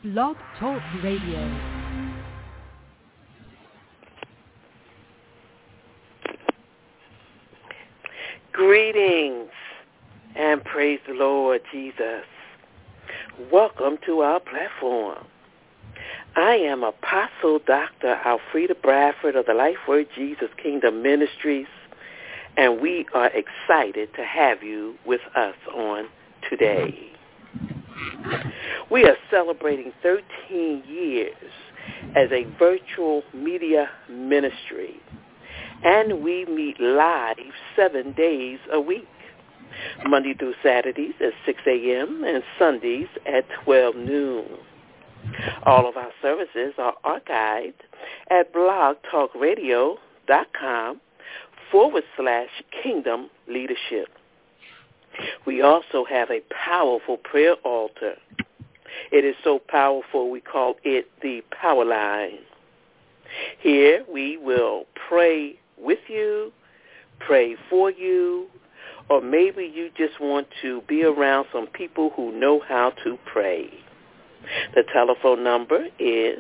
Blog Talk Radio. Greetings and praise the Lord Jesus. Welcome to our platform. I am Apostle Dr. Alfreda Bradford of the Life Word Jesus Kingdom Ministries, and we are excited to have you with us on today. We are celebrating 13 years as a virtual media ministry, and we meet live 7 days a week, Monday through Saturdays at 6 a.m. and Sundays at 12 noon. All of our services are archived at blogtalkradio.com/Kingdom Leadership. We also have a powerful prayer altar. It is so powerful we call it the Power Line. Here we will pray with you, pray for you, or maybe you just want to be around some people who know how to pray. The telephone number is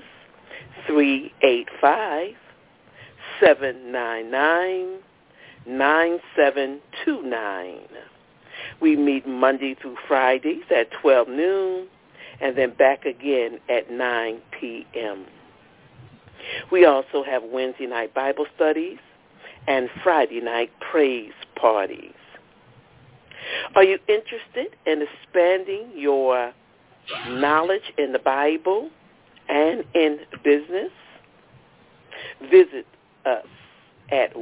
385-799-9729. We meet Monday through Fridays at 12 noon and then back again at 9 p.m. We also have Wednesday night Bible studies and Friday night praise parties. Are you interested in expanding your knowledge in the Bible and in business? Visit us at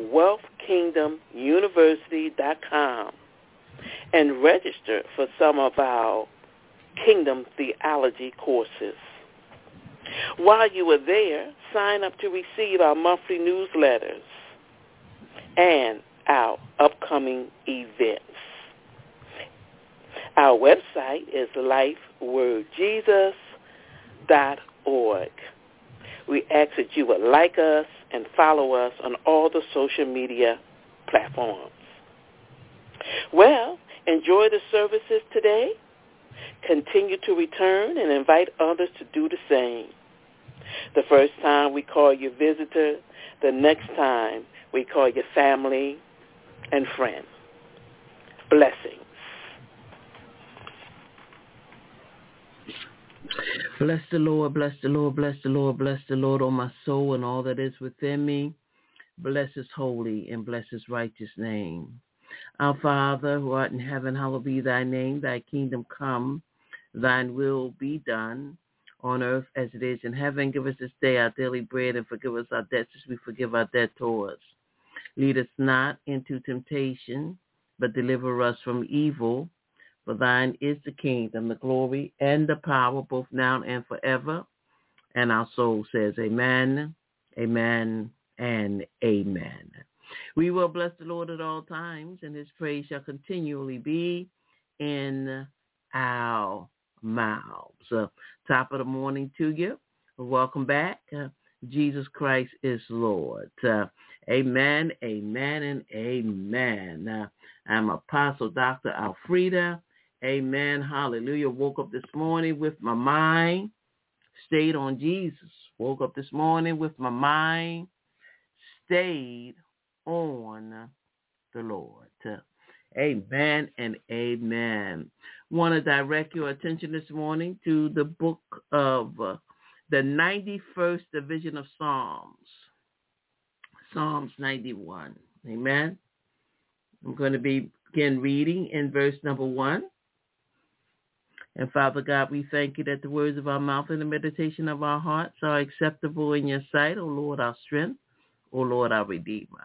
wealthkingdomuniversity.com and register for some of our Kingdom Theology courses. While you are there, sign up to receive our monthly newsletters and our upcoming events. Our website is lifewordjesus.org. We ask that you would like us and follow us on all the social media platforms. Well, enjoy the services today. Continue to return and invite others to do the same. The first time we call you visitor, the next time we call you family and friend. Blessings. Bless the Lord, bless the Lord, bless the Lord, bless the Lord, O my soul, and all that is within me. Bless his holy and bless his righteous name. Our Father, who art in heaven, hallowed be thy name. Thy kingdom come, thine will be done on earth as it is in heaven. Give us this day our daily bread, and forgive us our debts as we forgive our debtors. Lead us not into temptation, but deliver us from evil. For thine is the kingdom, the glory, and the power, both now and forever. And our soul says amen, amen, and amen. We will bless the Lord at all times, and his praise shall continually be in our mouths. Top of the morning to you. Welcome back. Jesus Christ is Lord. Amen, amen, and amen. I'm Apostle Dr. Alfreda. Amen. Hallelujah. Woke up this morning with my mind stayed on Jesus. Woke up this morning with my mind stayed on the Lord. Amen and amen. Want to direct your attention this morning to the book of the 91st division of Psalms. Psalms 91. Amen. I'm going to begin reading in verse number 1. And Father God, we thank you that the words of our mouth and the meditation of our hearts are acceptable in your sight, O Lord, our strength, O Lord, our Redeemer.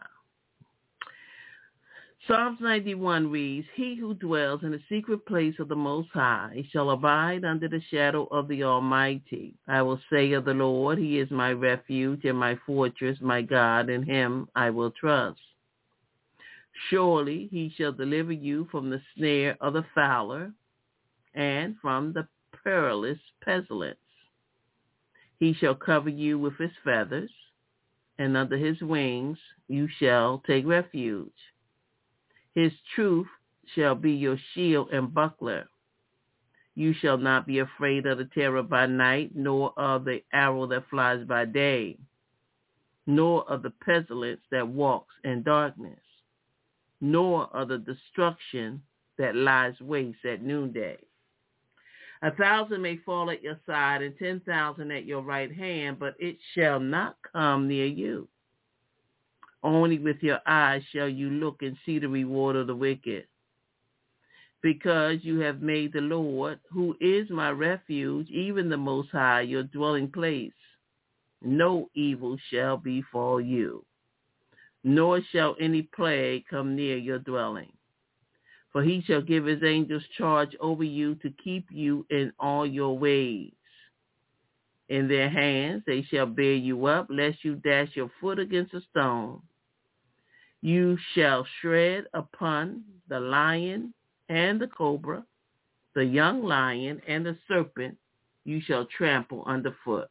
Psalms 91 reads, He who dwells in the secret place of the Most High shall abide under the shadow of the Almighty. I will say of the Lord, He is my refuge and my fortress, my God, in him I will trust. Surely he shall deliver you from the snare of the fowler and from the perilous pestilence. He shall cover you with his feathers, and under his wings you shall take refuge. His truth shall be your shield and buckler. You shall not be afraid of the terror by night, nor of the arrow that flies by day, nor of the pestilence that walks in darkness, nor of the destruction that lies waste at noonday. 1,000 may fall at your side and 10,000 at your right hand, but it shall not come near you. Only with your eyes shall you look and see the reward of the wicked. Because you have made the Lord, who is my refuge, even the Most High, your dwelling place, no evil shall befall you, nor shall any plague come near your dwelling. For he shall give his angels charge over you to keep you in all your ways. In their hands they shall bear you up, lest you dash your foot against a stone. You shall tread upon the lion and the cobra, the young lion and the serpent you shall trample underfoot.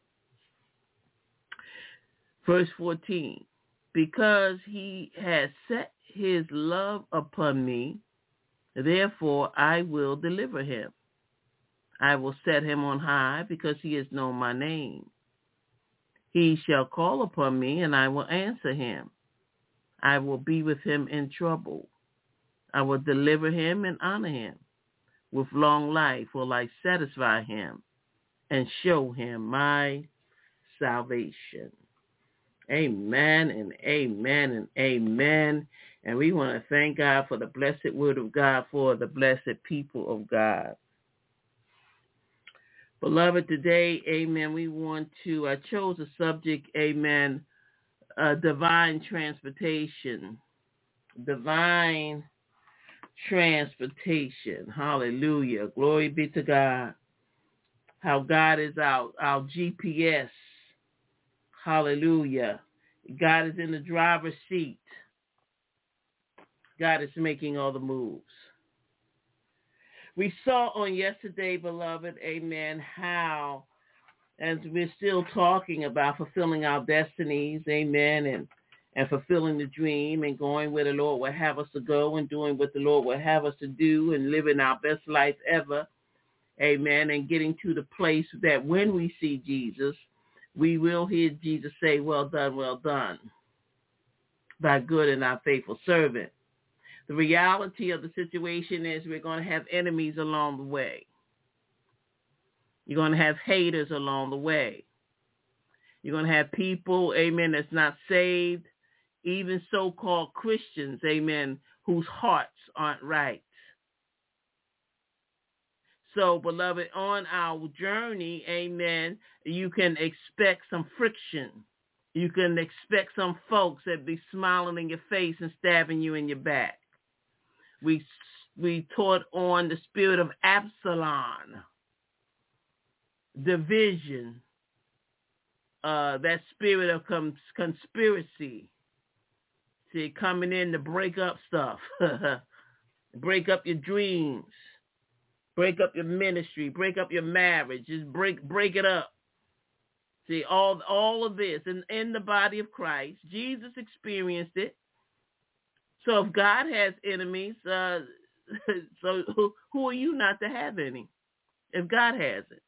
Verse 14, because he has set his love upon me, therefore I will deliver him. I will set him on high because he has known my name. He shall call upon me and I will answer him. I will be with him in trouble. I will deliver him and honor him. With long life will I satisfy him and show him my salvation. Amen and amen and amen. And we want to thank God for the blessed word of God, for the blessed people of God. Beloved, today, amen, I chose a subject, amen, divine transportation. Divine transportation. Hallelujah. Glory be to God. How God is our GPS. Hallelujah. God is in the driver's seat. God is making all the moves. We saw on yesterday, beloved, amen, how, as we're still talking about fulfilling our destinies, amen, and fulfilling the dream and going where the Lord will have us to go and doing what the Lord will have us to do and living our best life ever, amen, and getting to the place that when we see Jesus, we will hear Jesus say, well done, thy good and thy faithful servant. The reality of the situation is we're going to have enemies along the way. You're going to have haters along the way. You're going to have people, amen, that's not saved, even so-called Christians, amen, whose hearts aren't right. So, beloved, on our journey, amen, you can expect some friction. You can expect some folks that be smiling in your face and stabbing you in your back. We taught on the spirit of Absalom, division, that spirit of conspiracy. See, coming in to break up stuff, break up your dreams, break up your ministry, break up your marriage, just break it up. See, all of this in the body of Christ, Jesus experienced it. So if God has enemies, so who are you not to have any if God has it?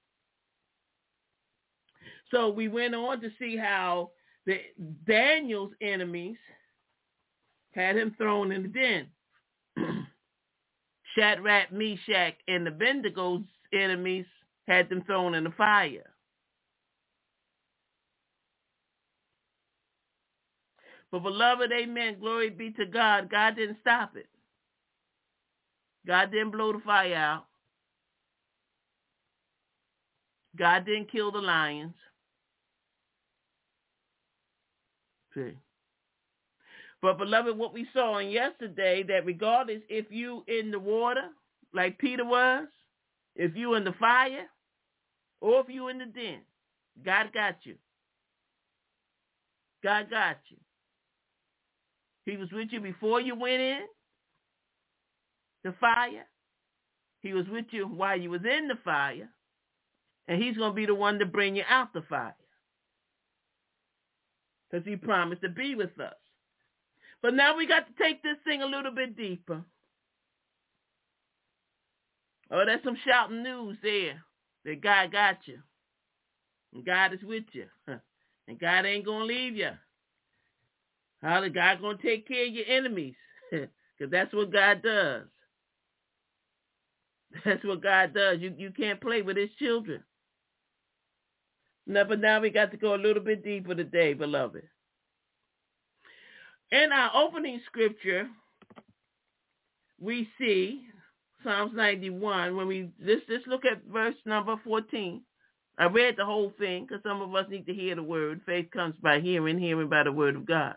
So we went on to see how Daniel's enemies had him thrown in the den. Shadrach, Meshach, and Abednego's enemies had them thrown in the fire. But beloved, amen, glory be to God. God didn't stop it. God didn't blow the fire out. God didn't kill the lions. See. But beloved, what we saw on yesterday, that regardless if you in the water, like Peter was, if you in the fire, or if you in the den, God got you. God got you. He was with you before you went in the fire. He was with you while you was in the fire. And he's going to be the one to bring you out the fire. Because he promised to be with us. But now we got to take this thing a little bit deeper. Oh, that's some shouting news there. That God got you. And God is with you. And God ain't going to leave you. Hallelujah. God's going to take care of your enemies. Because that's what God does. That's what God does. You can't play with his children. No, but now we got to go a little bit deeper today, beloved. In our opening scripture, we see Psalms 91. When we let's look at verse number 14. I read the whole thing because some of us need to hear the word. Faith comes by hearing, hearing by the word of God.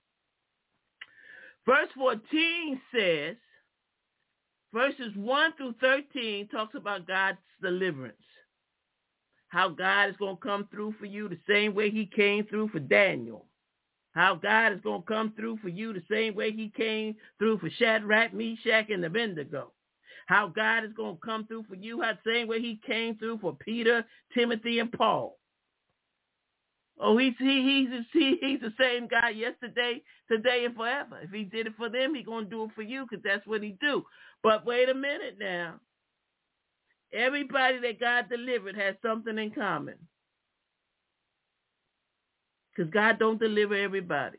Verse 14 says, verses 1 through 13 talks about God's deliverance. How God is going to come through for you the same way he came through for Daniel. How God is going to come through for you the same way he came through for Shadrach, Meshach, and Abednego. How God is going to come through for you the same way he came through for Peter, Timothy, and Paul. Oh, he's the same guy yesterday, today, and forever. If he did it for them, he's going to do it for you because that's what he do. But wait a minute now. Everybody that God delivered has something in common. Because God don't deliver everybody.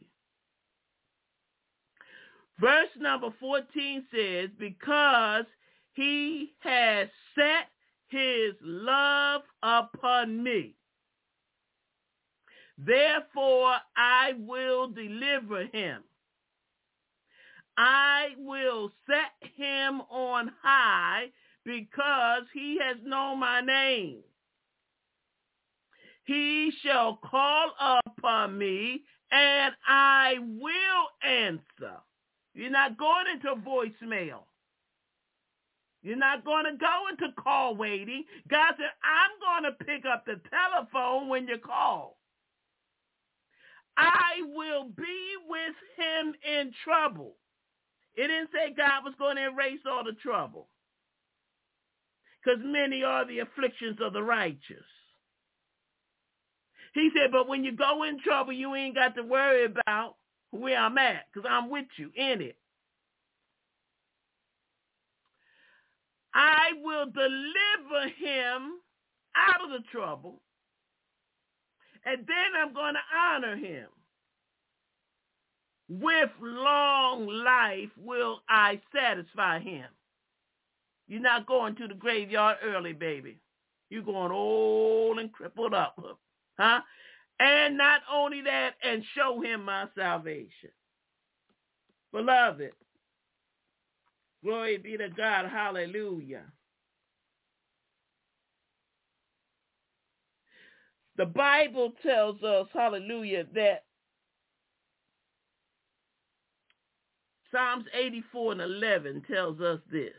Verse number 14 says, because he has set his love upon me, therefore I will deliver him. I will set him on high because he has known my name. He shall call upon me, and I will answer. You're not going into voicemail. You're not going to go into call waiting. God said, I'm going to pick up the telephone when you call. I will be with him in trouble. It didn't say God was going to erase all the trouble. Because many are the afflictions of the righteous. He said, but when you go in trouble, you ain't got to worry about where I'm at, because I'm with you in it. I will deliver him out of the trouble, and then I'm going to honor him. With long life will I satisfy him. You're not going to the graveyard early, baby. You're going old and crippled up. Huh? And not only that, and show him my salvation. Beloved, glory be to God. Hallelujah. The Bible tells us, hallelujah, that Psalms 84 and 11 tells us this,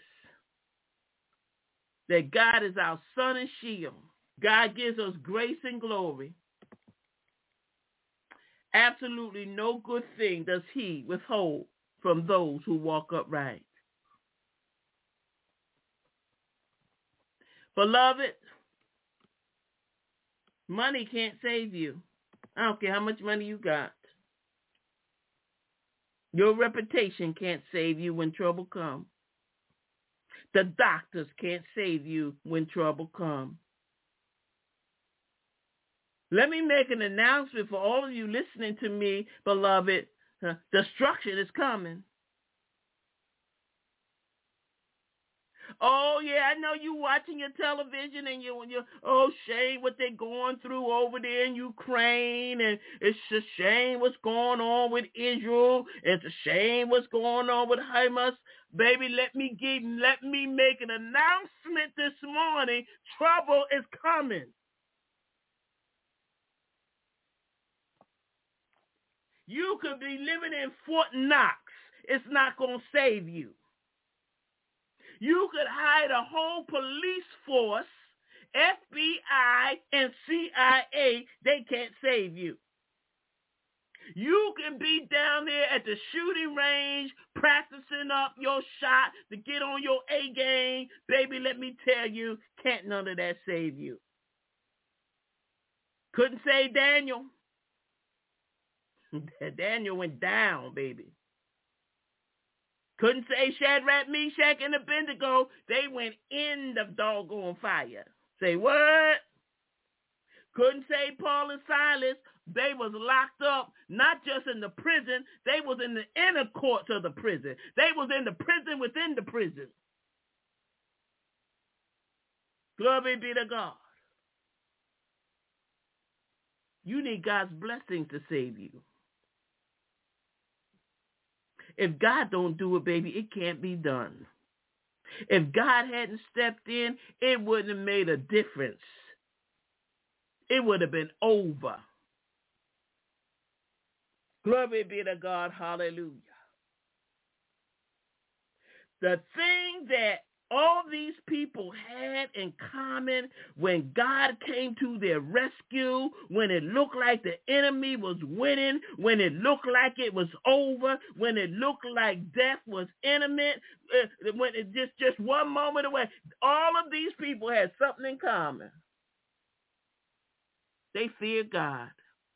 that God is our sun and shield. God gives us grace and glory. Absolutely no good thing does he withhold from those who walk upright. Beloved, money can't save you. I don't care how much money you got. Your reputation can't save you when trouble comes. The doctors can't save you when trouble comes. Let me make an announcement for all of you listening to me, beloved. Destruction is coming. Oh, yeah, I know you watching your television and you're oh, shame what they're going through over there in Ukraine, and it's a shame what's going on with Israel. It's a shame what's going on with Hamas. Baby, let me make an announcement this morning. Trouble is coming. You could be living in Fort Knox. It's not going to save you. You could hire a whole police force, FBI and CIA. They can't save you. You can be down there at the shooting range practicing up your shot to get on your A game. Baby, let me tell you, can't none of that save you. Couldn't save Daniel. Daniel went down, baby. Couldn't say Shadrach, Meshach, and Abednego. They went in the doggone fire. Say what? Couldn't say Paul and Silas. They was locked up, not just in the prison. They was in the inner courts of the prison. They was in the prison within the prison. Glory be to God. You need God's blessings to save you. If God don't do it, baby, it can't be done. If God hadn't stepped in, it wouldn't have made a difference. It would have been over. Glory be to God. Hallelujah. The thing that all these people had in common when God came to their rescue, when it looked like the enemy was winning, when it looked like it was over, when it looked like death was imminent, when it just one moment away, all of these people had something in common. They feared God.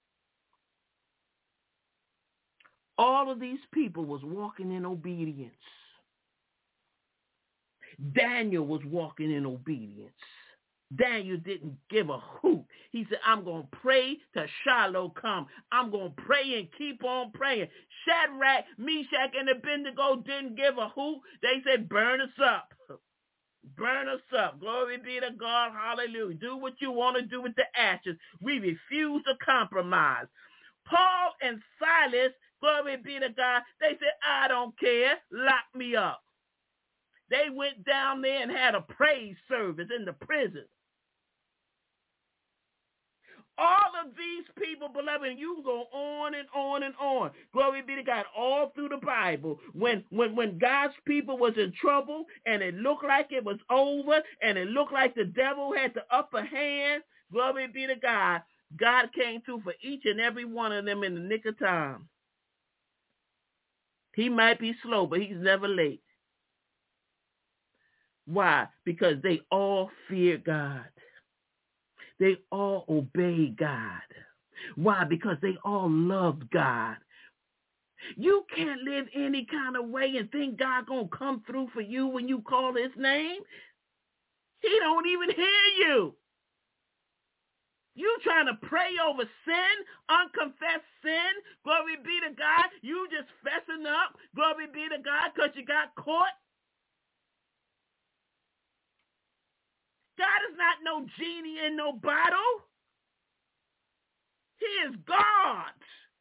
All of these people was walking in obedience. Daniel was walking in obedience. Daniel didn't give a hoot. He said, I'm going to pray till Shiloh come. I'm going to pray and keep on praying. Shadrach, Meshach, and Abednego didn't give a hoot. They said, burn us up. Burn us up. Glory be to God. Hallelujah. Do what you want to do with the ashes. We refuse to compromise. Paul and Silas, glory be to God, they said, I don't care. Lock me up. They went down there and had a praise service in the prison. All of these people, beloved, and you can go on and on and on. Glory be to God, all through the Bible. When God's people was in trouble and it looked like it was over and it looked like the devil had the upper hand, glory be to God, God came through for each and every one of them in the nick of time. He might be slow, but he's never late. Why? Because they all fear God. They all obey God. Why? Because they all love God. You can't live any kind of way and think God gonna come through for you when you call his name. He don't even hear you. You trying to pray over sin, unconfessed sin, glory be to God. You just fessing up, glory be to God, because you got caught. God is not no genie in no bottle. He is God.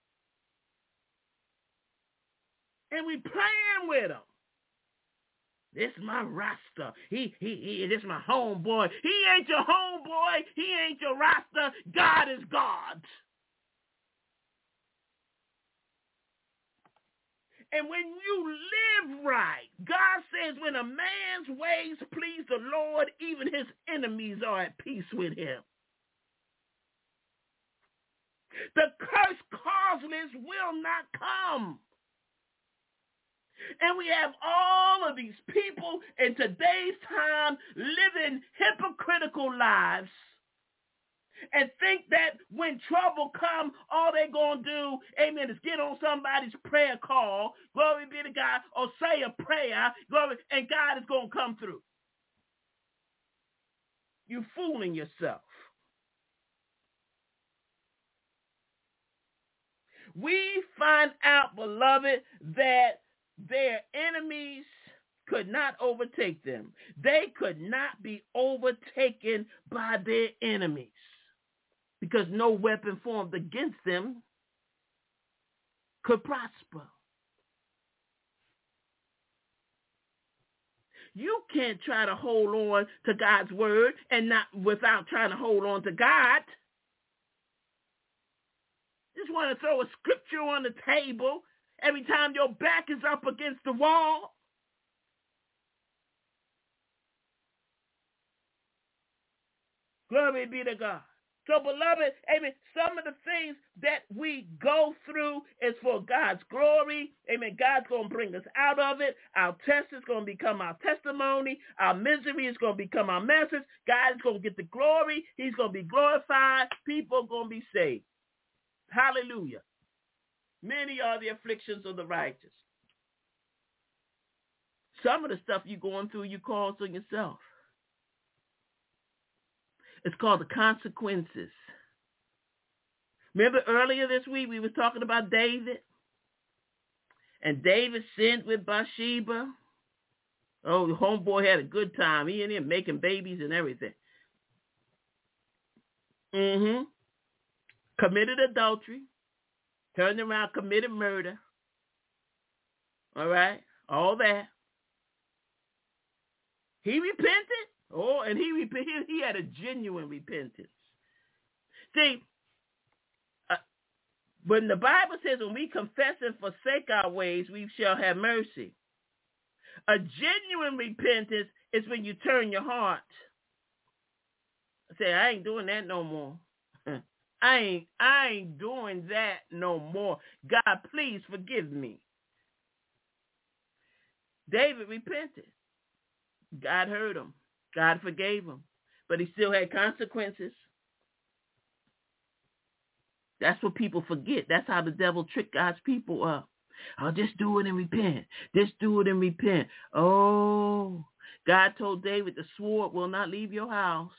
And we playing with him. This is my Rasta. This is my homeboy. He ain't your homeboy. He ain't your Rasta. God is God. And when you live right, God says when a man's ways please the Lord, even his enemies are at peace with him. The curse causeless will not come. And we have all of these people in today's time living hypocritical lives and think that when trouble comes, all they're going to do, amen, is get on somebody's prayer call, glory be to God, or say a prayer, glory, and God is going to come through. You're fooling yourself. We find out, beloved, that their enemies could not overtake them. They could not be overtaken by their enemies because no weapon formed against them could prosper. You can't try to hold on to God's word and not without trying to hold on to God. Just want to throw a scripture on the table every time your back is up against the wall. Glory be to God. So, beloved, amen, some of the things that we go through is for God's glory. Amen. God's going to bring us out of it. Our test is going to become our testimony. Our misery is going to become our message. God is going to get the glory. He's going to be glorified. People are going to be saved. Hallelujah. Many are the afflictions of the righteous. Some of the stuff you're going through, you cause on yourself. It's called the consequences. Remember earlier this week we were talking about David? And David sinned with Bathsheba. Oh, the homeboy had a good time. He and him making babies and everything. Committed adultery. Turned around, committed murder. All right? All that. He repented. Oh, and he had a genuine repentance. See, when the Bible says when we confess and forsake our ways, we shall have mercy. A genuine repentance is when you turn your heart. Say, I ain't doing that no more. I ain't doing that no more. God, please forgive me. David repented. God heard him. God forgave him. But he still had consequences. That's what people forget. That's how the devil tricked God's people up. Oh, just do it and repent. Just do it and repent. Oh, God told David the sword will not leave your house.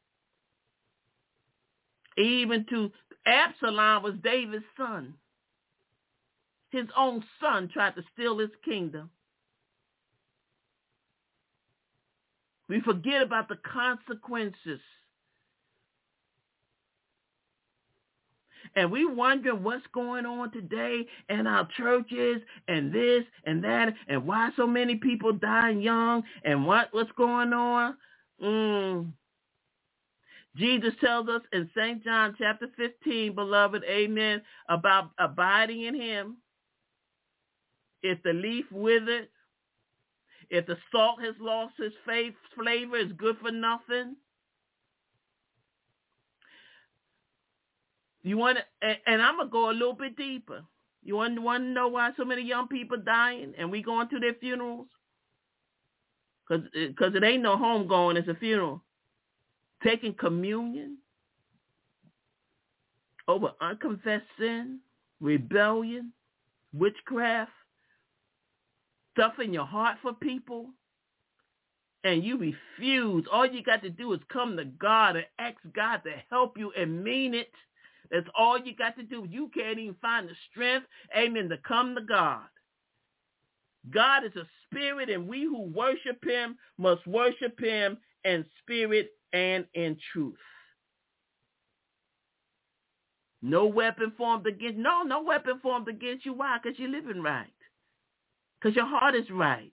Even to Absalom was David's son. His own son tried to steal his kingdom. We forget about the consequences. And we wonder what's going on today in our churches and this and that and why so many people dying young and what's going on. Jesus tells us in St. John chapter 15, beloved, amen, about abiding in him. If the leaf withered, if the salt has lost its flavor, it's good for nothing. You want to, and I'm going to go a little bit deeper. You want to know why so many young people dying and we going to their funerals? Because it ain't no homegoing, it's a funeral. Taking communion over unconfessed sin, rebellion, witchcraft, stuffing your heart for people, and you refuse. All you got to do is come to God and ask God to help you and mean it. That's all you got to do. You can't even find the strength, amen, to come to God. God is a spirit, and we who worship him must worship him in spirit and in truth. No weapon formed against you. Why? Because you're living right. Because your heart is right.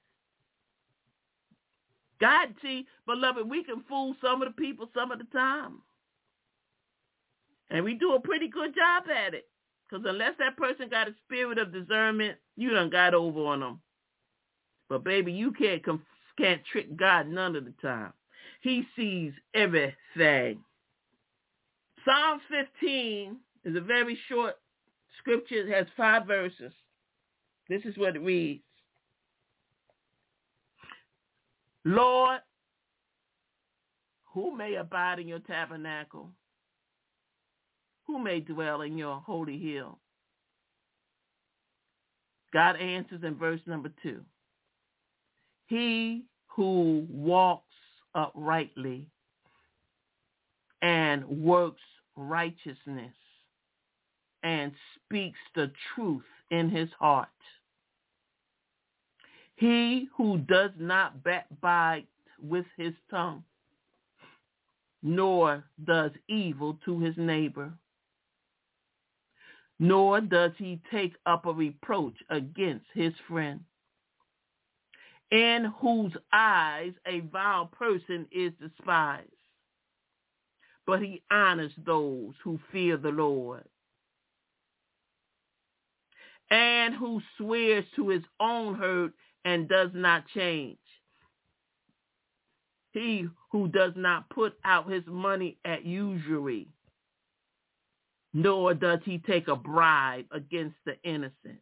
God, see, beloved, we can fool some of the people some of the time. And we do a pretty good job at it. Because unless that person got a spirit of discernment, you done got over on them. But baby, you can't trick God none of the time. He sees everything. Psalms 15 is a very short scripture. It has 5 verses. This is what it reads. Lord, who may abide in your tabernacle? Who may dwell in your holy hill? God answers in verse number 2. He who walks uprightly and works righteousness and speaks the truth in his heart. He who does not backbite with his tongue, nor does evil to his neighbor, nor does he take up a reproach against his friend, in whose eyes a vile person is despised, but he honors those who fear the Lord, and who swears to his own hurt and does not change. He who does not put out his money at usury, nor does he take a bribe against the innocent.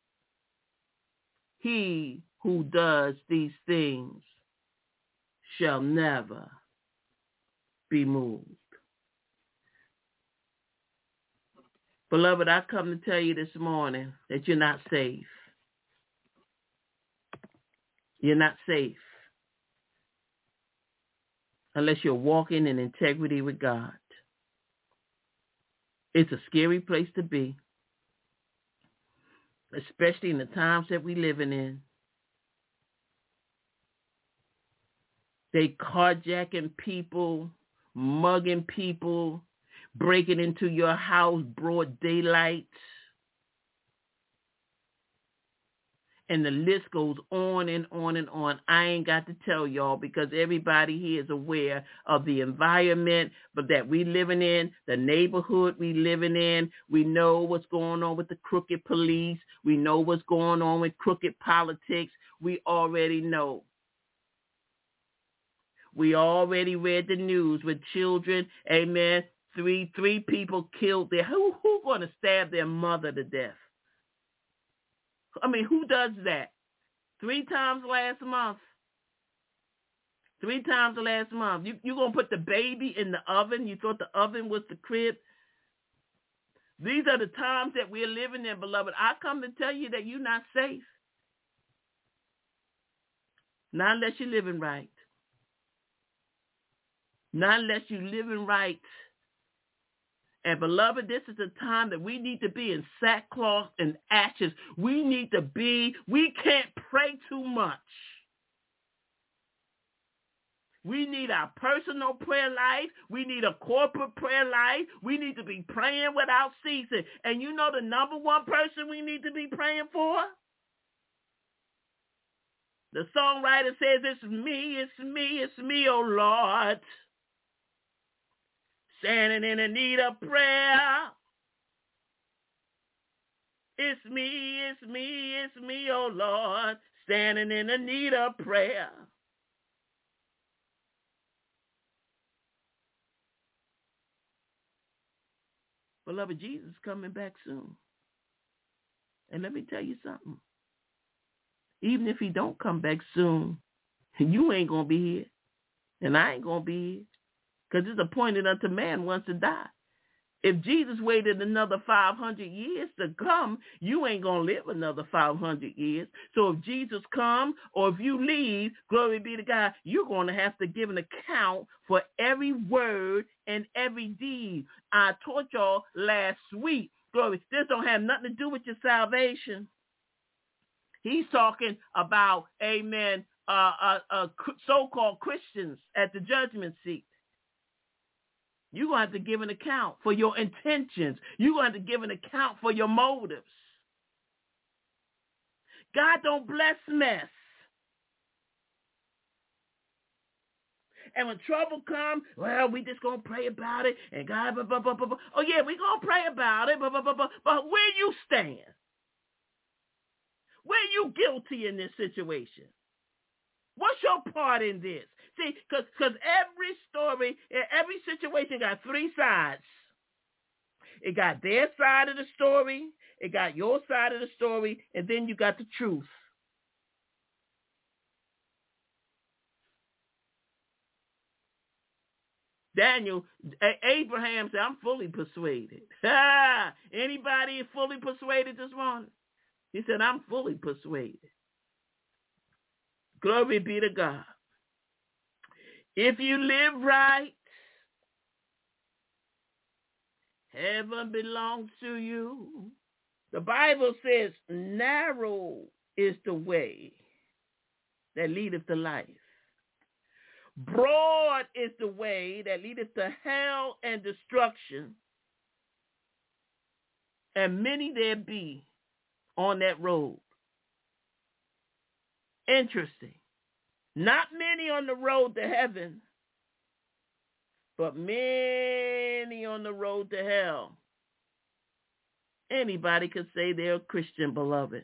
He who does these things shall never be moved. Beloved, I come to tell you this morning that you're not safe. You're not safe unless you're walking in integrity with God. It's a scary place to be, especially in the times that we're living in. They carjacking people, mugging people, breaking into your house broad daylight. And the list goes on and on and on. I ain't got to tell y'all because everybody here is aware of the environment but that we living in, the neighborhood we living in. We know what's going on with the crooked police. We know what's going on with crooked politics. We already know. We already read the news with children, amen, three people killed there. Who going to stab their mother to death? I mean, who does that? 3 times last month. 3 times last month. You going to put the baby in the oven? You thought the oven was the crib? These are the times that we're living in, beloved. I come to tell you that you're not safe. Not unless you're living right. Not unless you're living right. And beloved, this is the time that we need to be in sackcloth and ashes. We can't pray too much. We need our personal prayer life. We need a corporate prayer life. We need to be praying without ceasing. And you know the number one person we need to be praying for? The songwriter says, it's me, oh Lord. Standing in the need of prayer. It's me, oh Lord, standing in the need of prayer. Beloved, Jesus is coming back soon. And let me tell you something. Even if he don't come back soon, you ain't going to be here. And I ain't going to be here. Because it's appointed unto man once to die. If Jesus waited another 500 years to come, you ain't going to live another 500 years. So if Jesus comes or if you leave, glory be to God, you're going to have to give an account for every word and every deed. I taught y'all last week, glory, this don't have nothing to do with your salvation. He's talking about, amen, so-called Christians at the judgment seat. You're going to have to give an account for your intentions. You're going to have to give an account for your motives. God don't bless mess. And when trouble comes, well, we just going to pray about it. And God, blah, blah, blah, blah, blah. Oh, yeah, we going to pray about it. Blah, blah, blah, blah. But where you stand? Where you guilty in this situation? What's your part in this? See, because every story, every situation got 3 sides. It got their side of the story, it got your side of the story, and then you got the truth. Daniel, Abraham said, I'm fully persuaded. Anybody fully persuaded this morning? He said, I'm fully persuaded. Glory be to God. If you live right, heaven belongs to you. The Bible says, narrow is the way that leadeth to life. Broad is the way that leadeth to hell and destruction. And many there be on that road. Interesting. Not many on the road to heaven, but many on the road to hell. Anybody could say they're a Christian, beloved.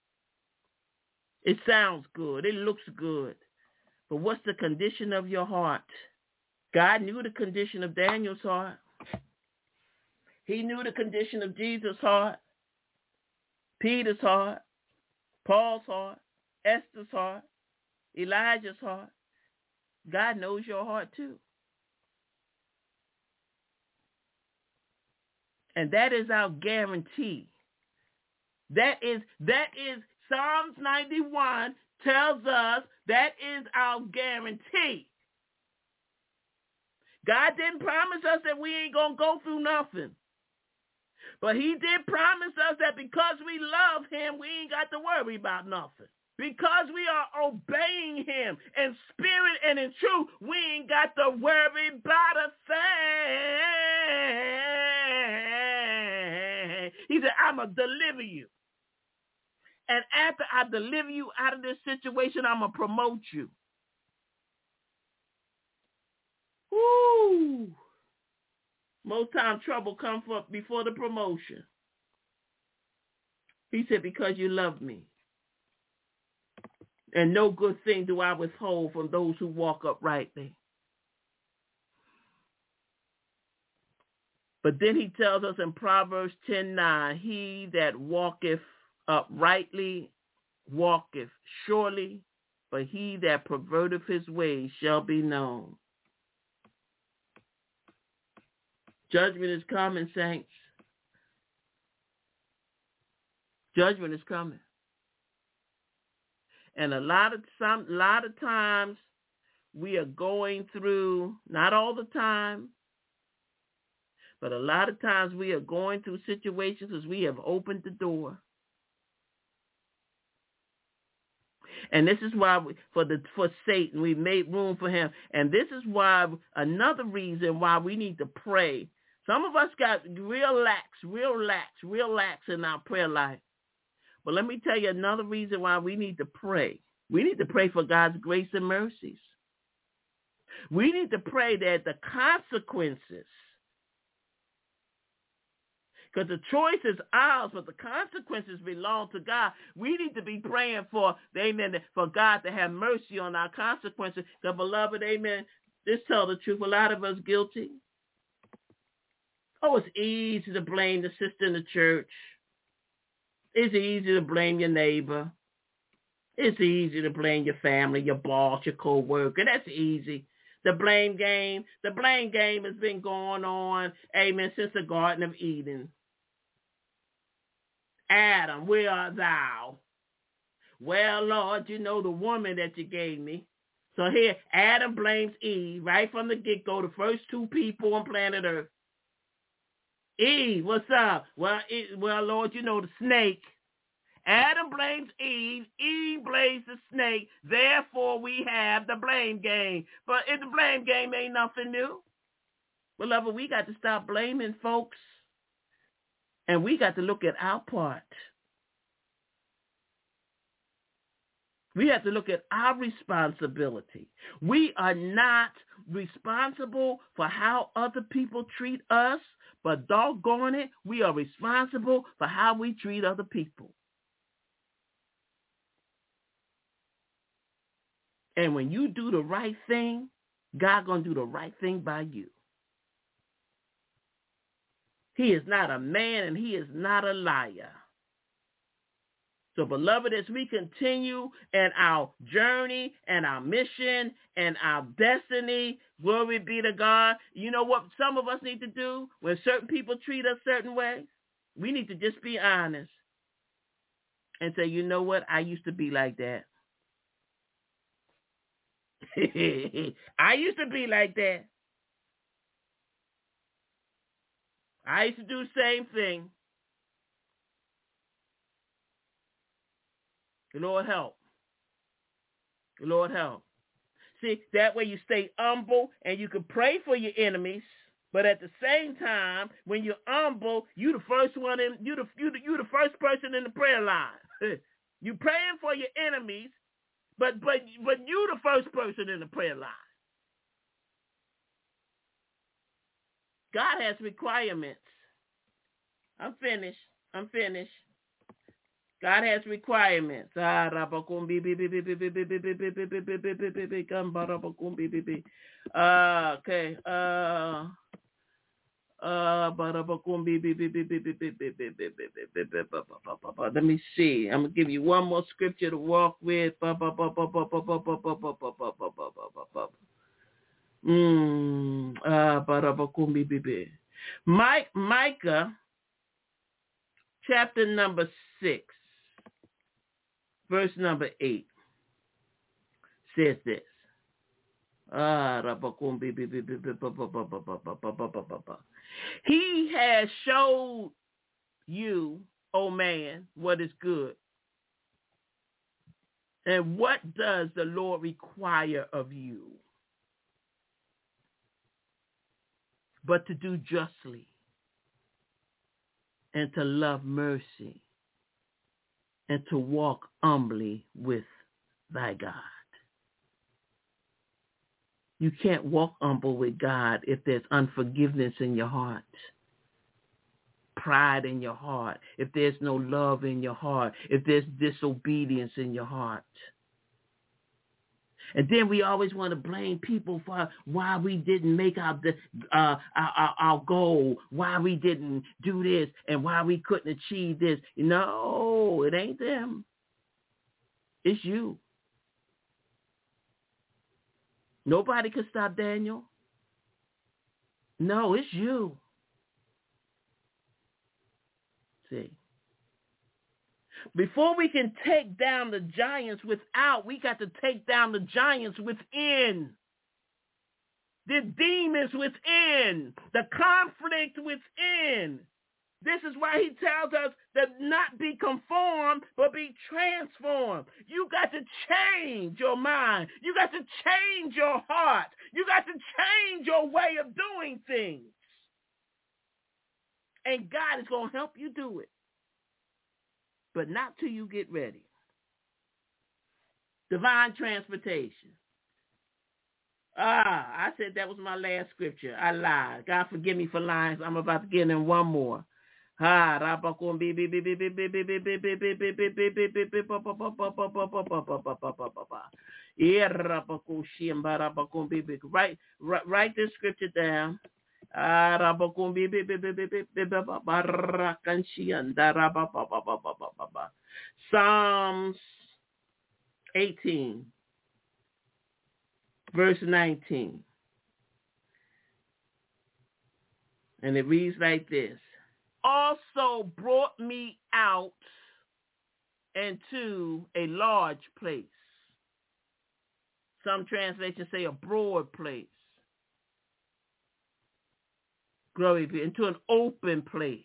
It sounds good. It looks good. But what's the condition of your heart? God knew the condition of Daniel's heart. He knew the condition of Jesus' heart, Peter's heart, Paul's heart, Esther's heart, Elijah's heart. God knows your heart too. And that is our guarantee. That is Psalms 91 tells us that is our guarantee. God didn't promise us that we ain't going to go through nothing. But he did promise us that because we love him, we ain't got to worry about nothing. Because we are obeying him in spirit and in truth, we ain't got to worry about a thing. He said, I'm going to deliver you. And after I deliver you out of this situation, I'm going to promote you. Woo! Most time trouble comes before the promotion. He said, because you love me. And no good thing do I withhold from those who walk uprightly. But then he tells us in Proverbs 10:9, he that walketh uprightly walketh surely, but he that perverteth his ways shall be known. Judgment is coming, saints. Judgment is coming. And a lot of times we are going through, not all the time, but a lot of times we are going through situations as we have opened the door. And this is why for Satan, we made room for him. And this is why another reason why we need to pray. Some of us got real lax in our prayer life. But let me tell you another reason why we need to pray. We need to pray for God's grace and mercies. We need to pray that the consequences, because the choice is ours, but the consequences belong to God. We need to be praying for, amen, for God to have mercy on our consequences. The beloved, amen, just tell the truth. A lot of us guilty. Oh, it's easy to blame the sister in the church. It's easy to blame your neighbor. It's easy to blame your family, your boss, your co-worker. That's easy. The blame game has been going on, amen, since the Garden of Eden. Adam, where art thou? Well, Lord, you know the woman that you gave me. So here, Adam blames Eve right from the get-go, the first two people on planet Earth. Eve, what's up? Well, Lord, you know the snake. Adam blames Eve. Eve blames the snake. Therefore, we have the blame game. But the blame game ain't nothing new. Beloved, we got to stop blaming folks. And we got to look at our part. We have to look at our responsibility. We are not responsible for how other people treat us, but doggone it, we are responsible for how we treat other people. And when you do the right thing, God gonna do the right thing by you. He is not a man and he is not a liar. So, beloved, as we continue in our journey and our mission and our destiny, glory be to God, you know what some of us need to do when certain people treat us certain ways? We need to just be honest and say, you know what? I used to be like that. I used to be like that. I used to do the same thing. The Lord help. The Lord help. See, that way you stay humble and you can pray for your enemies, but at the same time, when you're humble, you the first one in, you the first person in the prayer line. You praying for your enemies, but you the first person in the prayer line. God has requirements. I'm finished. God has requirements. Okay. Let me see. I'm gonna give you one more scripture to walk with. Micah, chapter number 6, verse number 8. says this. He has showed you, O man, what is good. And what does the Lord require of you? But to do justly and to love mercy and to walk humbly with thy God. You can't walk humble with God if there's unforgiveness in your heart, pride in your heart, if there's no love in your heart, if there's disobedience in your heart. And then we always want to blame people for why we didn't make our goal, why we didn't do this, and why we couldn't achieve this. No, it ain't them. It's you. Nobody could stop Daniel. No, it's you. See. Before we can take down the giants without, we got to take down the giants within. The demons within. The conflict within. This is why he tells us that not be conformed, but be transformed. You got to change your mind. You got to change your heart. You got to change your way of doing things. And God is going to help you do it. But not till you get ready. Divine transportation. I said that was my last scripture. I lied. God forgive me for lying. I'm about to get in one more. Right, write this scripture down. Psalms 18, verse 19. And it reads like this. Also brought me out into a large place. Some translations say a broad place. Glory be, into an open place.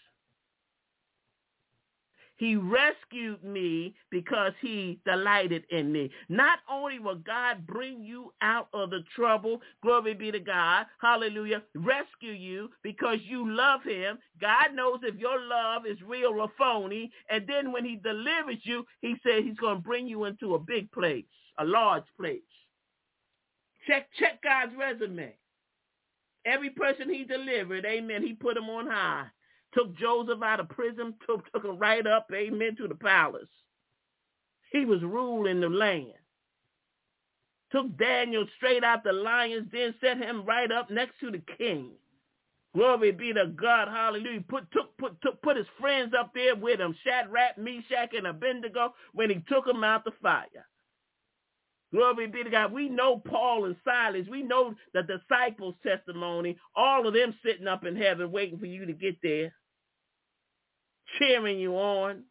He rescued me because he delighted in me. Not only will God bring you out of the trouble, glory be to God, hallelujah, rescue you because you love him. God knows if your love is real or phony. And then when he delivers you, he said he's going to bring you into a big place, a large place. Check God's resume. Every person he delivered, amen, he put him on high. Took Joseph out of prison, took him right up, amen, to the palace. He was ruling the land. Took Daniel straight out the lions, then set him right up next to the king. Glory be to God, hallelujah. Put his friends up there with him, Shadrach, Meshach, and Abednego, when he took them out the fire. Glory be to God. We know Paul and Silas. We know the disciples' testimony. All of them sitting up in heaven waiting for you to get there. Cheering you on,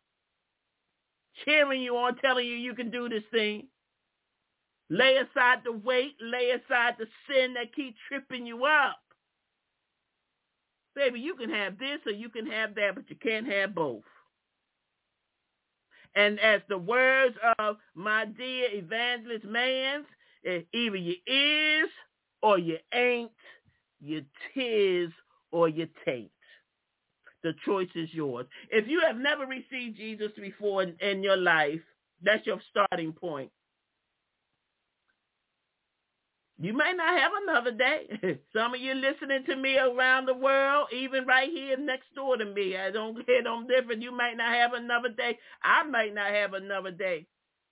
telling you you can do this thing. Lay aside the weight, lay aside the sin that keep tripping you up. Baby, you can have this or you can have that, but you can't have both. And as the words of my dear evangelist Mans, either you is or you ain't, you tis or you tain't. The choice is yours. If you have never received Jesus before in your life, that's your starting point. You may not have another day. Some of you listening to me around the world, even right here next door to me, I don't hear them different. You might not have another day. I might not have another day.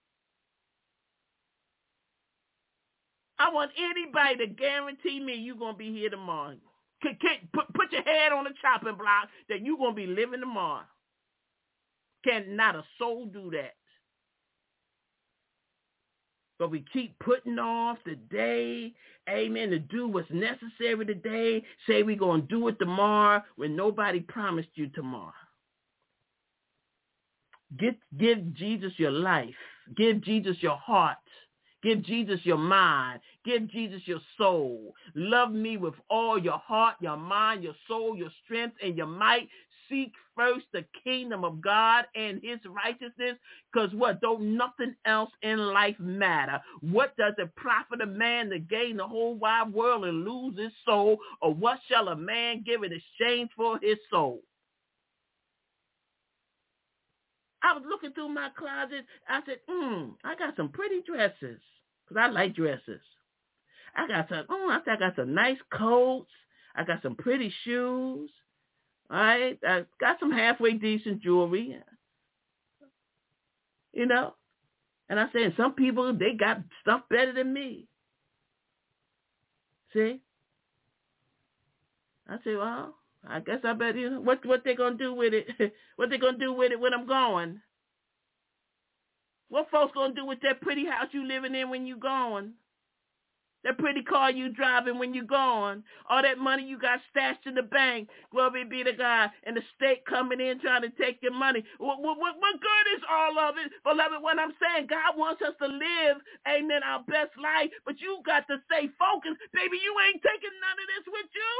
I want anybody to guarantee me you're going to be here tomorrow. Put your head on the chopping block that you're going to be living tomorrow. Can not a soul do that. But we keep putting off the day, amen, to do what's necessary today. Say we're going to do it tomorrow when nobody promised you tomorrow. Give Jesus your life. Give Jesus your heart. Give Jesus your mind. Give Jesus your soul. Love me with all your heart, your mind, your soul, your strength, and your might. Seek first the kingdom of God and his righteousness, because what? Don't nothing else in life matter. What does it profit a man to gain the whole wide world and lose his soul? Or what shall a man give in exchange for his soul? I was looking through my closet. I said, I got some pretty dresses, because I like dresses. I got some nice coats. I got some pretty shoes. All right, I got some halfway decent jewelry, you know. And I said, some people, they got stuff better than me. See? I said, well, I guess I better, you know, what they going to do with it? What they going to do with it when I'm gone? What folks going to do with that pretty house you living in when you gone? That pretty car you driving when you gone, all that money you got stashed in the bank, glory be to God, and the state coming in trying to take your money. What good is all of it? Beloved, what I'm saying, God wants us to live, amen, our best life, but you got to stay focused. Baby, you ain't taking none of this with you.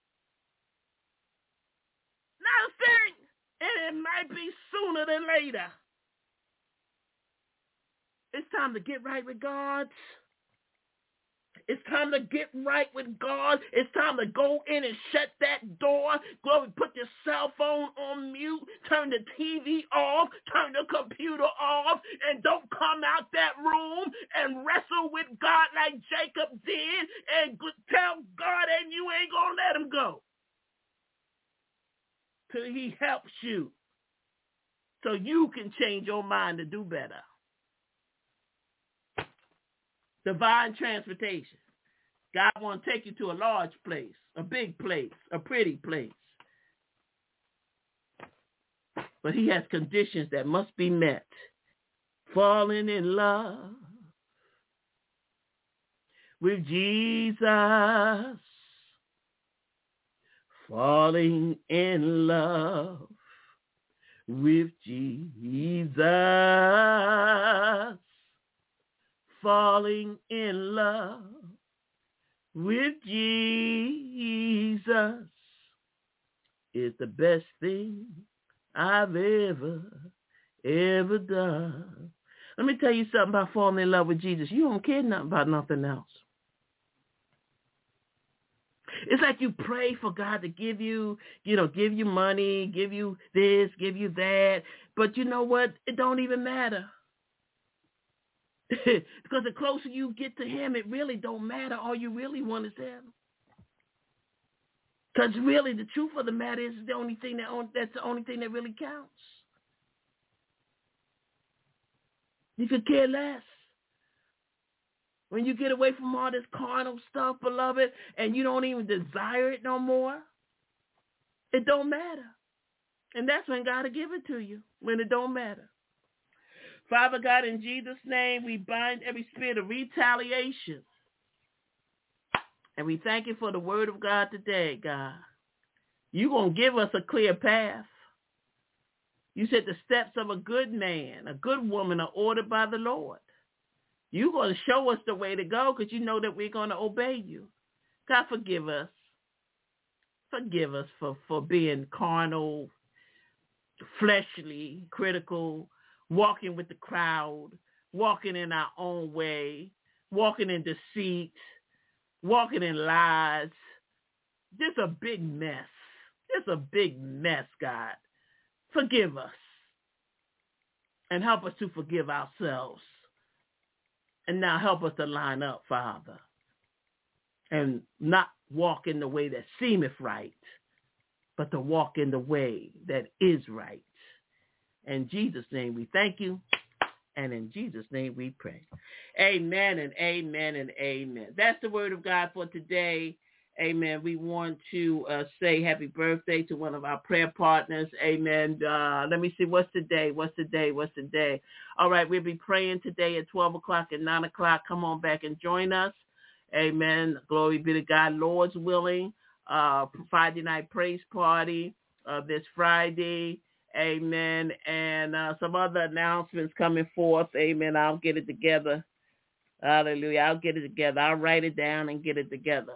Not a thing. And it might be sooner than later. It's time to get right with God. It's time to get right with God. It's time to go in and shut that door. Glory, put your cell phone on mute. Turn the TV off. Turn the computer off. And don't come out that room and wrestle with God like Jacob did and tell God and you ain't going to let him go till he helps you so you can change your mind to do better. Divine transportation. God want to take you to a large place, a big place, a pretty place. But he has conditions that must be met. Falling in love with Jesus. Falling in love with Jesus. Falling in love with Jesus is the best thing I've ever done. Let me tell you something about falling in love with Jesus. You don't care nothing about nothing else. It's like you pray for God to give you money, give you this, give you that. But you know what? It don't even matter. Because the closer you get to him, it really don't matter. All you really want is him. Because really, the truth of the matter is that's the only thing that really counts. You could care less. When you get away from all this carnal stuff, beloved, and you don't even desire it no more, it don't matter. And that's when God will give it to you, when it don't matter. Father God, in Jesus' name, we bind every spirit of retaliation. And we thank you for the word of God today, God. You're going to give us a clear path. You said the steps of a good man, a good woman are ordered by the Lord. You're going to show us the way to go because you know that we're going to obey you. God, forgive us. Forgive us for being carnal, fleshly, critical, walking with the crowd, walking in our own way, walking in deceit, walking in lies. Just a big mess. Just a big mess, God. Forgive us. And help us to forgive ourselves. And now help us to line up, Father. And not walk in the way that seemeth right, but to walk in the way that is right. In Jesus' name we thank you, and in Jesus' name we pray. Amen and amen and amen. That's the word of God for today. Amen. We want to say happy birthday to one of our prayer partners. Amen. Let me see. What's the day? All right. We'll be praying today at 12 o'clock and 9 o'clock. Come on back and join us. Amen. Glory be to God. Lord's willing. Friday night praise party this Friday. Amen. And some other announcements coming forth. Amen. I'll get it together Hallelujah. I'll get it together. I'll write it down and get it together.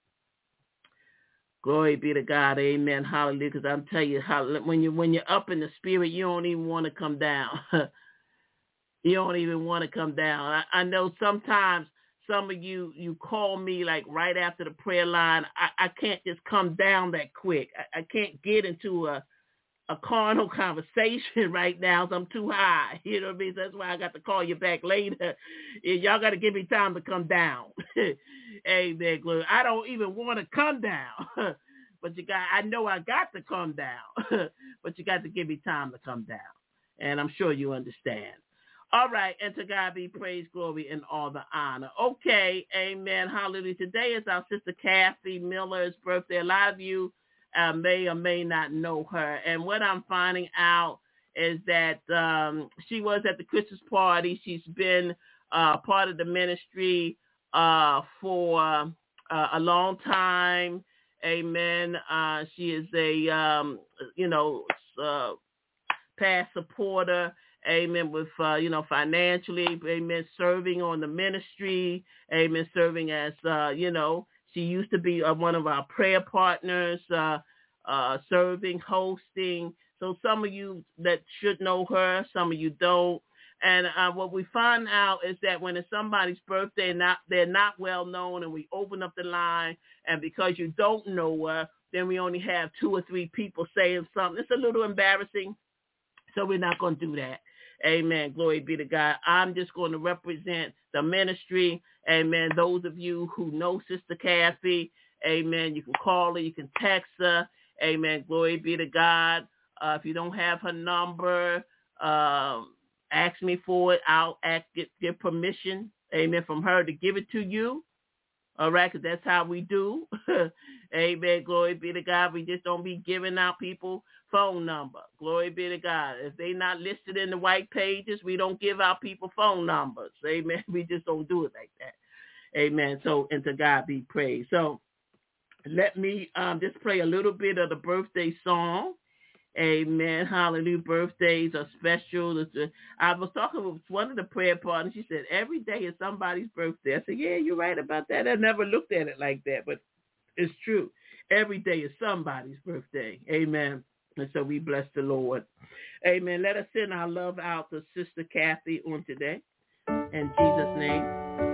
Glory be to God. Amen. Hallelujah. Because I'm telling you, when you're up in the spirit, you don't even want to come down. You don't even want to come down. I know sometimes some of you call me like right after the prayer line. I can't just come down that quick. I can't get into a carnal conversation right now, so I'm too high. You know what I mean? So that's why I got to call you back later. Y'all got to give me time to come down. Amen. Glory. I don't even want to come down. But I know I got to come down. But you got to give me time to come down. And I'm sure you understand. All right, and to God be praise, glory, and all the honor. Okay, amen, hallelujah. Today is our sister Kathy Miller's birthday. A lot of you may or may not know her. And what I'm finding out is that she was at the Christmas party. She's been part of the ministry for a long time. Amen. She is a, past supporter. Amen. With, financially, amen, serving on the ministry. Amen. Serving as, she used to be one of our prayer partners, serving, hosting. So some of you that should know her, some of you don't. And what we find out is that when it's somebody's birthday, they're not well known, and we open up the line, and because you don't know her, then we only have 2 or 3 people saying something. It's a little embarrassing, so we're not going to do that. Amen. Glory be to God. I'm just going to represent the ministry. Amen. Those of you who know Sister Kathy, amen, you can call her, you can text her. Amen. Glory be to God. If you don't have her number, ask me for it. I'll get permission, amen, from her to give it to you. All right, because that's how we do. Amen. Glory be to God. We just don't be giving out people phone number. Glory be to God. If they not listed in the white pages, we don't give out people phone numbers. Amen. We just don't do it like that. Amen. So, and to God be praised. So, let me just play a little bit of the birthday song. Amen. Hallelujah. Birthdays are special. I was talking with one of the prayer partners. She said, every day is somebody's birthday. I said, yeah, you're right about that. I never looked at it like that, but it's true. Every day is somebody's birthday. Amen. And so we bless the Lord. Amen. Let us send our love out to Sister Kathy on today. In Jesus' name.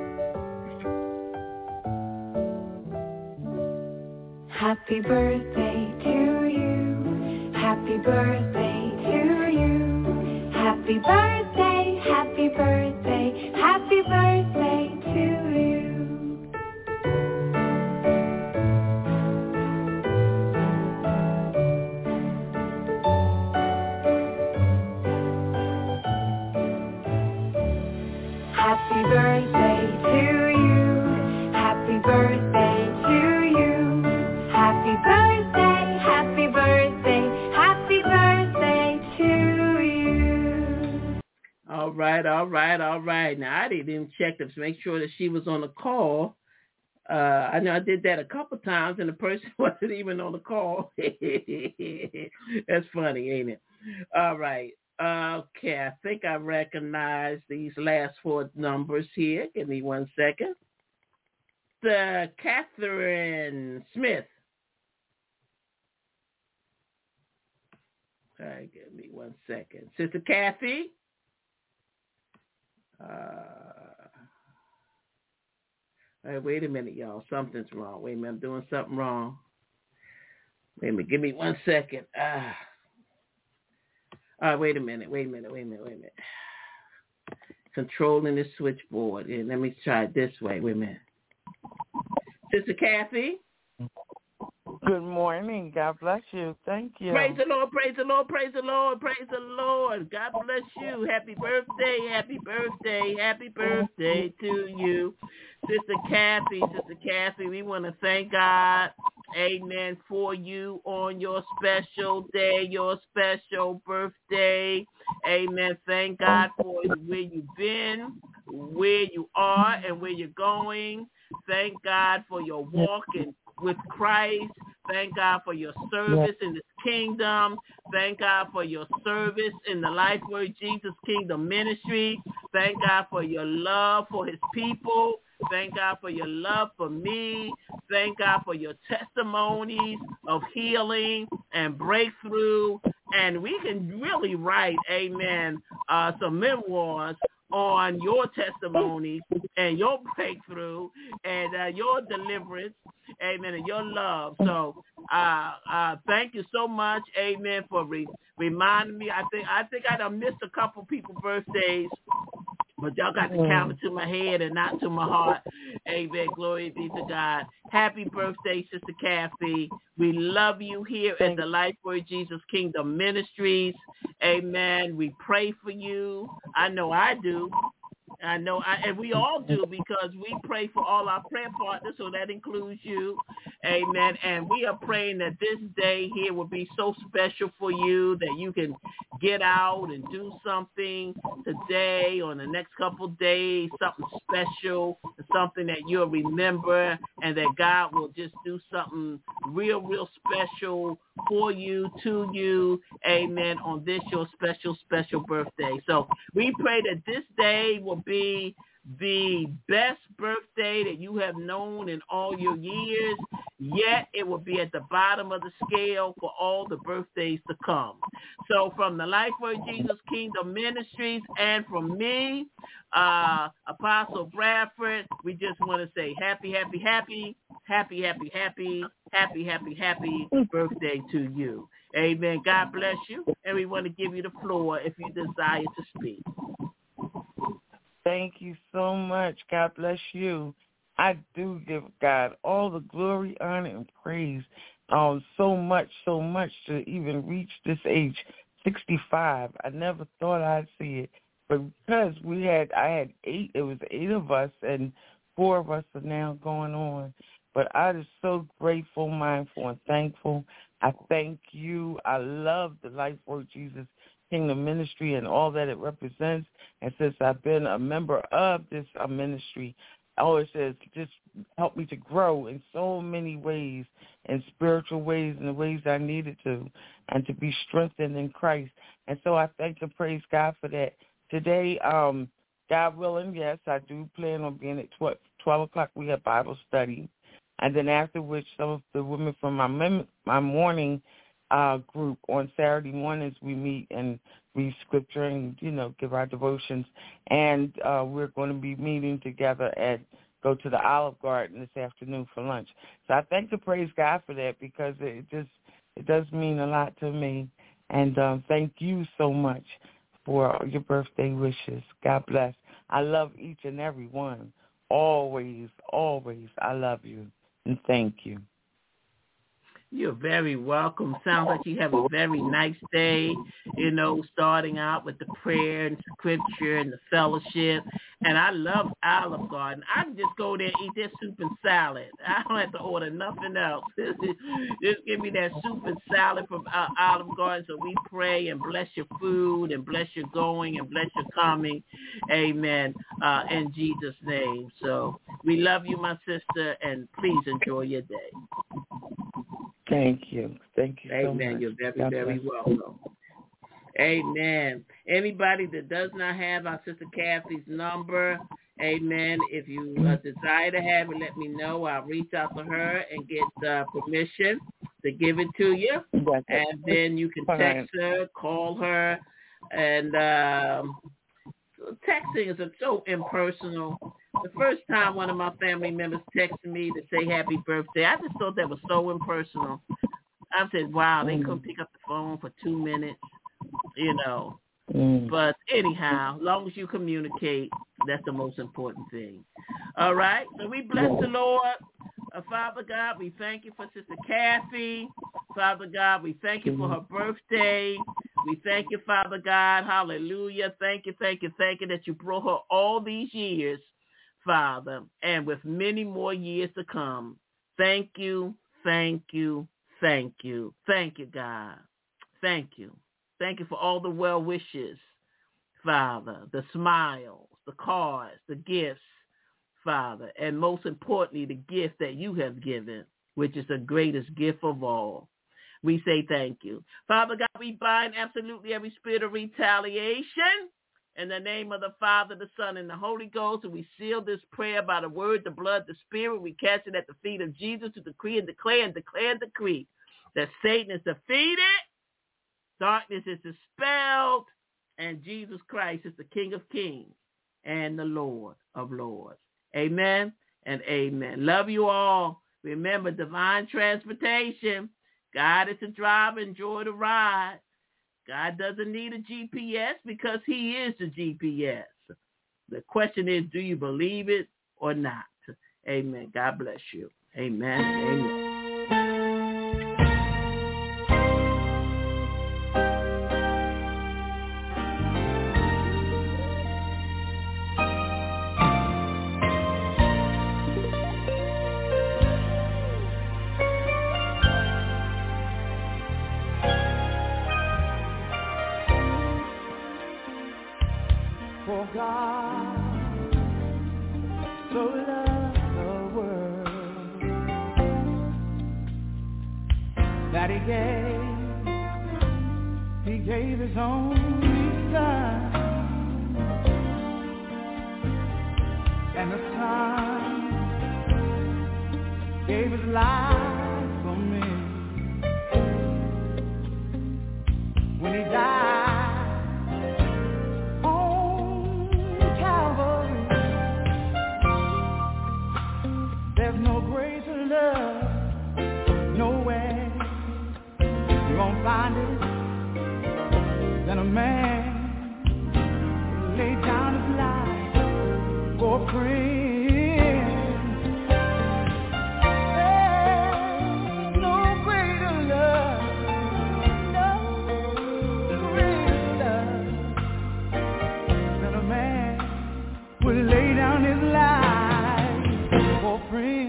Happy birthday to you. Happy birthday to you. Happy birthday, happy birthday, happy birthday to you. Happy birthday to you. Happy birthday to you. Happy birthday, happy birthday, happy birthday to you. All right. Now, I didn't even check to make sure that she was on the call. I know I did that a couple times, and the person wasn't even on the call. That's funny, ain't it? All right. Okay, I think I recognize these last 4 numbers here. Give me 1 second. Catherine Smith. All right, give me 1 second. Sister Kathy. All right, wait a minute, y'all. Something's wrong. Wait a minute, I'm doing something wrong. Wait a minute, give me 1 second. All right, wait a minute. Controlling the switchboard. And let me try it this way. Wait a minute. Sister Kathy. Good morning. God bless you. Thank you. Praise the Lord, praise the Lord, praise the Lord, praise the Lord. God bless you. Happy birthday, happy birthday, happy birthday to you. Sister Kathy, we want to thank God, amen, for you on your special day, your special birthday. Amen. Thank God for where you've been, where you are, and where you're going. Thank God for your walk with Christ. Thank God for your service in this kingdom. Thank God for your service in the Lifeword Jesus Kingdom Ministry. Thank God for your love for his people. Thank God for your love for me. Thank God for your testimonies of healing and breakthrough. And we can really write, amen, some memoirs on your testimonies and your breakthrough and your deliverance, amen, and your love. So thank you so much, amen, for reminding me. I think I done missed a couple people's birthdays, but y'all got to count it to my head and not to my heart. Amen. Glory be to God. Happy birthday, Sister Kathy. We love you here at the Lifeword Jesus Kingdom Ministries. Amen. We pray for you. I know I do. And we all do, because we pray for all our prayer partners, so that includes you. Amen. And we are praying that this day here will be so special for you that you can get out and do something today or in the next couple of days, something special, something that you'll remember, and that God will just do something real, real special for you, to you, amen, on this your special, special birthday. So we pray that this day will be the best birthday that you have known in all your years, yet it will be at the bottom of the scale for all the birthdays to come. So from the Lifeword Jesus Kingdom Ministries and from me, Apostle Bradford, we just want to say happy birthday to you. Amen. God bless you. And we want to give you the floor if you desire to speak. Thank you so much. God bless you. I do give God all the glory, honor, and praise. So much to even reach this age, 65. I never thought I'd see it. But because I had 8, it was 8 of us, and 4 of us are now going on. But I am so grateful, mindful, and thankful. I thank you. I love the Lifeword Jesus Kingdom Ministry and all that it represents. And since I've been a member of this ministry, I always says just help me to grow in so many ways, in spiritual ways, in the ways I needed to, and to be strengthened in Christ. And so I thank and praise God for that. Today, God willing, yes, I do plan on being at 12 o'clock. We have Bible study. And then after which, some of the women from my morning group on Saturday mornings, we meet and read scripture and, give our devotions. And we're going to be meeting together go to the Olive Garden this afternoon for lunch. So I thank and praise God for that, because it does mean a lot to me. And thank you so much for your birthday wishes. God bless. I love each and every one. Always, always, I love you. And thank you. You're very welcome. Sounds like you have a very nice day, starting out with the prayer and scripture and the fellowship. And I love Olive Garden. I can just go there and eat their soup and salad. I don't have to order nothing else. Just give me that soup and salad from Olive Garden. So we pray and bless your food and bless your going and bless your coming. Amen. In Jesus' name. So we love you, my sister, and please enjoy your day. Thank you. Thank you so much. Amen. You're very, very welcome. Amen. Anybody that does not have our Sister Kathy's number, amen, if you desire to have it, let me know. I'll reach out to her and get permission to give it to you. And then you can text her, call her, and texting is so impersonal. The first time one of my family members texted me to say happy birthday, I just thought that was so impersonal. I said, wow, they couldn't pick up the phone for 2 minutes, But anyhow, as long as you communicate, that's the most important thing. All right? So we bless the Lord. Father God, we thank you for Sister Kathy. Father God, we thank you for her birthday. We thank you, Father God. Hallelujah. Thank you that you brought her all these years, Father, and with many more years to come. Thank you, thank you, thank you. Thank you, God. Thank you. Thank you for all the well wishes, Father, the smiles, the cards, the gifts, Father, and most importantly, the gift that you have given, which is the greatest gift of all. We say thank you. Father God, we bind absolutely every spirit of retaliation in the name of the Father, the Son, and the Holy Ghost, and we seal this prayer by the word, the blood, the spirit. We cast it at the feet of Jesus to decree and declare that Satan is defeated, darkness is dispelled, and Jesus Christ is the King of kings and the Lord of lords. Amen and amen. Love you all. Remember, divine transportation. God is the driver, enjoy the ride. God doesn't need a GPS because he is the GPS. The question is, do you believe it or not? Amen. God bless you. Amen. Amen. God so loved the world that he gave his only son, and the son gave his life for me when he died. There's no greater love, nowhere you won't find it, than a man lay down his life for a friend. There's no greater love, no greater love, than a man who lay down his life for friends.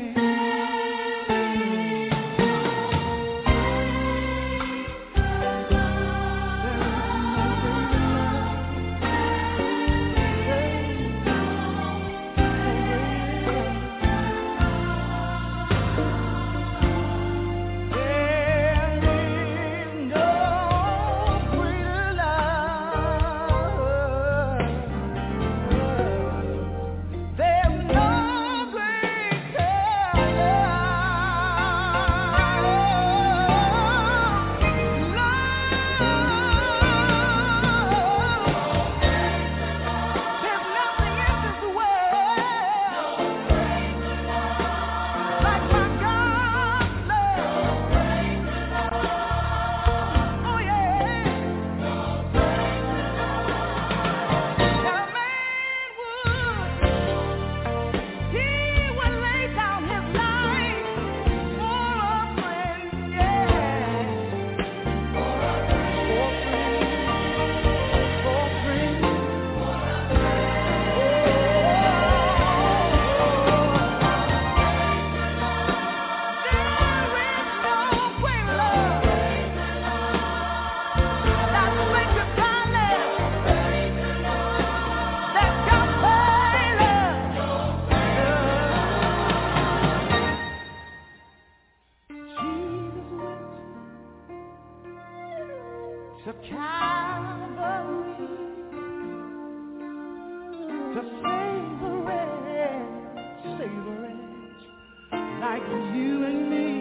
To Calvary, to save a wretch like you and me.